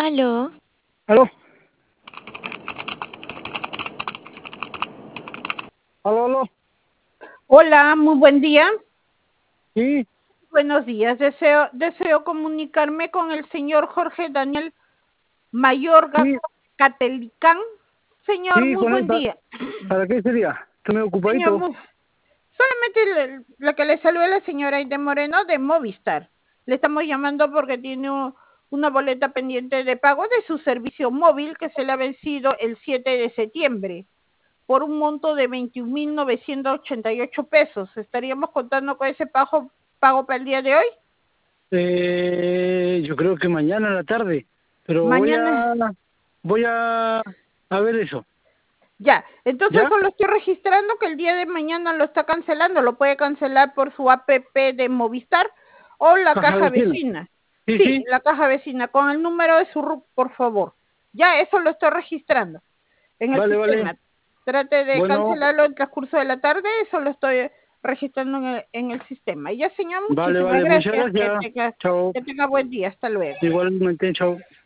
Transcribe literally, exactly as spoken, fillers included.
Aló, ¿Aló? ¿Aló, aló? Hola, muy buen día. Sí, Buenos días. Deseo, deseo comunicarme con el señor Jorge Daniel Mayorga sí, Catelicán. Señor, sí, muy con él. buen pa- día. ¿Para qué sería? Estoy medio Señor, ocupadito. muy- solamente le- la que le saluda la señora Aide Moreno de Movistar. Le estamos llamando porque tiene un- una boleta pendiente de pago de su servicio móvil que se le ha vencido el siete de septiembre por un monto de veintiún mil novecientos ochenta y ocho pesos. ¿Estaríamos contando con ese pago, pago para el día de hoy? Eh, yo creo que mañana en la tarde. Pero voy Mañana. a... Voy a... A ver eso. Ya, entonces ¿Ya? solo estoy registrando que el día de mañana lo está cancelando. Lo puede cancelar por su app de Movistar o la Caja caja vecina. vecina. Sí, Sí, sí. la caja vecina, con el número de su R U C, por favor. Ya, eso lo estoy registrando en el Vale, vale. sistema. Trate de Bueno, cancelarlo en el transcurso de la tarde, eso lo estoy registrando en el, en el sistema. Y ya, señor, vale, muchísimas vale. Muchas gracias. Que gracias. tenga, Chao. que tenga buen día. Hasta luego. Igualmente, chao.